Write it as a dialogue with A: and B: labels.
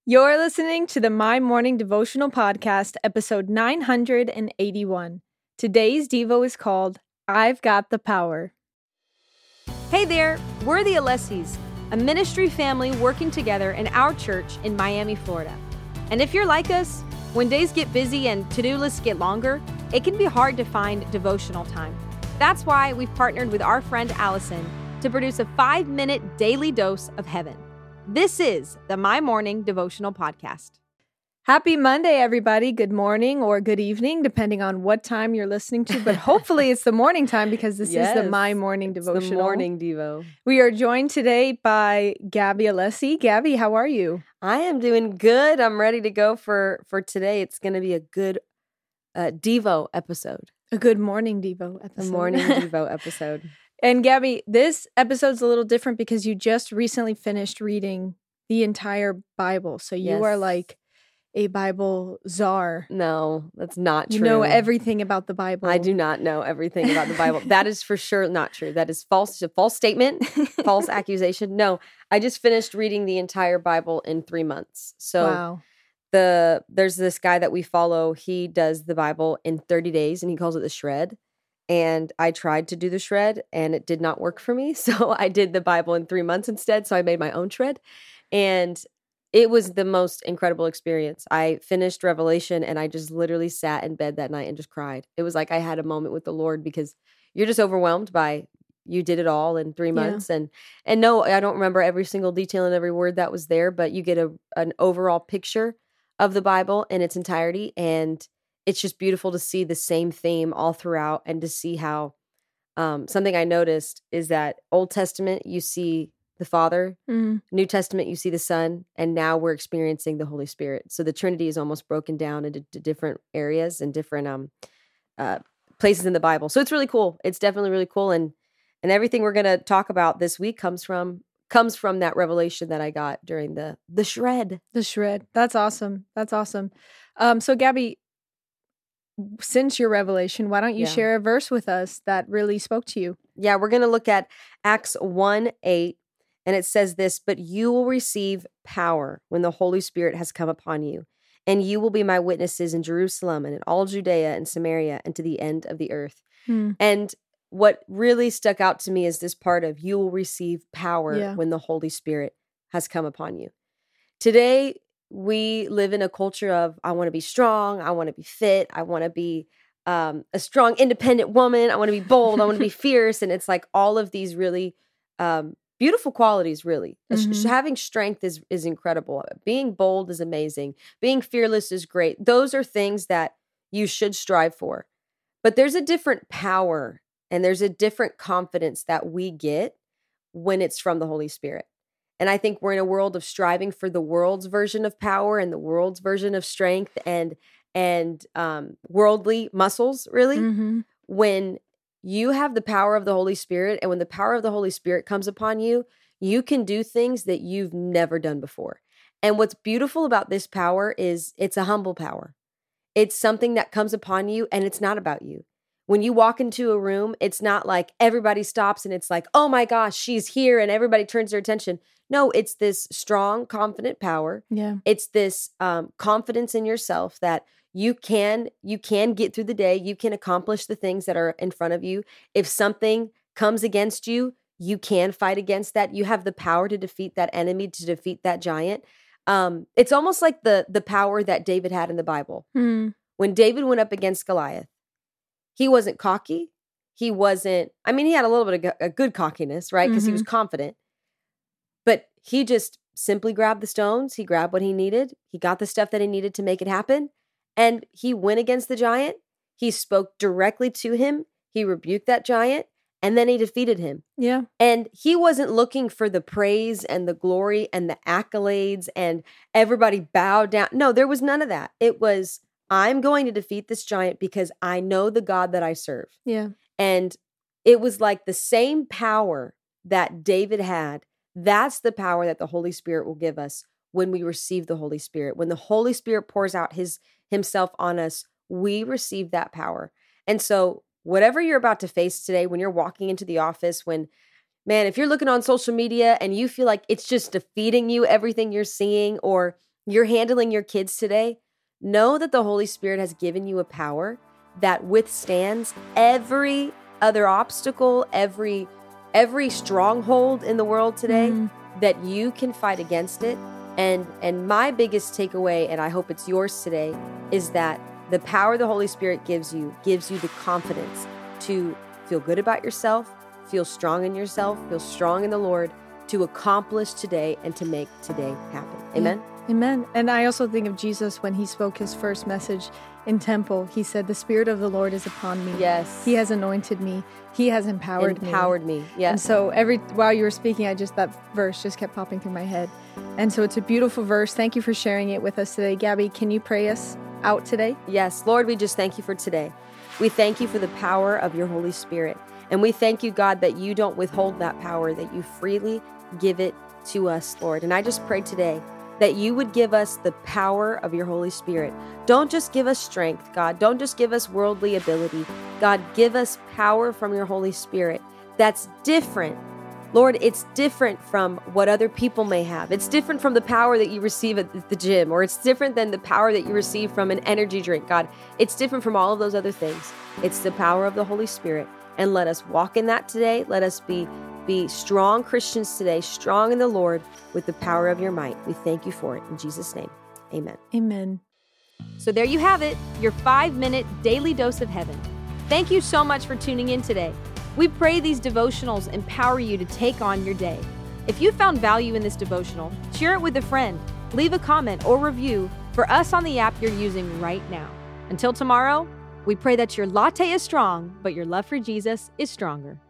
A: You're listening to the My Morning Devotional Podcast, episode 981. Today's Devo is called, I've Got the Power. Hey there, we're the Alessis, a ministry family working together in our church in Miami, Florida. And if you're like us, when days get busy and to-do lists get longer, it can be hard to find devotional time. That's why we've partnered with our friend Allison to produce a 5-minute daily dose of heaven. This is the My Morning Devotional Podcast. Happy Monday, everybody. Good morning or good evening, depending on what time you're listening to. But hopefully it's the morning time because this is the My Morning Devotional.
B: It's the morning Devo.
A: We are joined today by Gabby Alessi. Gabby, how are you?
B: I am doing good. I'm ready to go for today. It's going to be a good Devo episode.
A: A good morning Devo episode.
B: A morning Devo episode.
A: And Gabby, this episode's a little different because you just recently finished reading the entire Bible. So you are like a Bible czar.
B: No, that's not true.
A: You know everything about the Bible.
B: I do not know everything about the Bible. That is for sure not true. That is false. A false statement, false accusation. No, I just finished reading the entire Bible in 3 months. So
A: wow.
B: There's this guy that we follow. He does the Bible in 30 days and he calls it the shred. And I tried to do the shred and it did not work for me. So I did the Bible in 3 months instead. So I made my own shred. And it was the most incredible experience. I finished Revelation and I just literally sat in bed that night and just cried. It was like I had a moment with the Lord because you're just overwhelmed by you did it all in 3 months. And no, I don't remember every single detail and every word that was there, but you get an overall picture of the Bible in its entirety. And it's just beautiful to see the same theme all throughout and to see how something I noticed is that Old Testament, you see the Father, New Testament, you see the Son, and now we're experiencing the Holy Spirit. So the Trinity is almost broken down into different areas and different places in the Bible. So it's really cool. It's definitely really cool. And everything we're going to talk about this week comes from that revelation that I got during the shred.
A: The shred. That's awesome. That's awesome. So Gabby, since your revelation, why don't you share a verse with us that really spoke to you?
B: Yeah, we're going to look at Acts 1:8, and it says this, "But you will receive power when the Holy Spirit has come upon you, and you will be my witnesses in Jerusalem and in all Judea and Samaria and to the end of the earth." And what really stuck out to me is this part of you will receive power when the Holy Spirit has come upon you. Today, we live in a culture of, I want to be strong, I want to be fit, I want to be a strong, independent woman, I want to be bold, I want to be fierce. And it's like all of these really beautiful qualities, really. Having strength is incredible. Being bold is amazing. Being fearless is great. Those are things that you should strive for. But there's a different power and there's a different confidence that we get when it's from the Holy Spirit. And I think we're in a world of striving for the world's version of power and the world's version of strength and worldly muscles, really. When you have the power of the Holy Spirit and when the power of the Holy Spirit comes upon you, you can do things that you've never done before. And what's beautiful about this power is it's a humble power. It's something that comes upon you and it's not about you. When you walk into a room, it's not like everybody stops and it's like, oh my gosh, she's here and everybody turns their attention. No, it's this strong, confident power.
A: Yeah.
B: It's this confidence in yourself that you can get through the day. You can accomplish the things that are in front of you. If something comes against you, you can fight against that. You have the power to defeat that enemy, to defeat that giant. It's almost like the power that David had in the Bible. When David went up against Goliath, he wasn't cocky. He had a little bit of a good cockiness, right? Because he was confident. But he just simply grabbed the stones. He grabbed what he needed. He got the stuff that he needed to make it happen. And he went against the giant. He spoke directly to him. He rebuked that giant. And then he defeated him.
A: Yeah.
B: And he wasn't looking for the praise and the glory and the accolades and everybody bowed down. No, there was none of that. It was, I'm going to defeat this giant because I know the God that I serve.
A: Yeah.
B: And it was like the same power that David had. That's the power that the Holy Spirit will give us when we receive the Holy Spirit. When the Holy Spirit pours out himself on us, we receive that power. And so whatever you're about to face today, when you're walking into the office, if you're looking on social media and you feel like it's just defeating you, everything you're seeing, or you're handling your kids today, know that the Holy Spirit has given you a power that withstands every other obstacle, every stronghold in the world today, that you can fight against it. And my biggest takeaway, and I hope it's yours today, is that the power the Holy Spirit gives you the confidence to feel good about yourself, feel strong in yourself, feel strong in the Lord, to accomplish today and to make today happen. Amen?
A: Amen. And I also think of Jesus when he spoke his first message in temple. He said, the Spirit of the Lord is upon me.
B: Yes.
A: He has anointed me. He has empowered
B: me. Yes.
A: And so while you were speaking, that verse just kept popping through my head. And so it's a beautiful verse. Thank you for sharing it with us today. Gabby, can you pray us out today?
B: Yes. Lord, we just thank you for today. We thank you for the power of your Holy Spirit. And we thank you, God, that you don't withhold that power, that you freely give it to us, Lord. And I just pray today that you would give us the power of your Holy Spirit. Don't just give us strength, God. Don't just give us worldly ability. God, give us power from your Holy Spirit that's different. Lord, it's different from what other people may have. It's different from the power that you receive at the gym, or it's different than the power that you receive from an energy drink, God. It's different from all of those other things. It's the power of the Holy Spirit. And let us walk in that today. Let us be strong Christians today, strong in the Lord with the power of your might. We thank you for it. In Jesus' name, amen.
A: Amen.
C: So there you have it, your 5-minute daily dose of heaven. Thank you so much for tuning in today. We pray these devotionals empower you to take on your day. If you found value in this devotional, share it with a friend, leave a comment or review for us on the app you're using right now. Until tomorrow, we pray that your latte is strong, but your love for Jesus is stronger.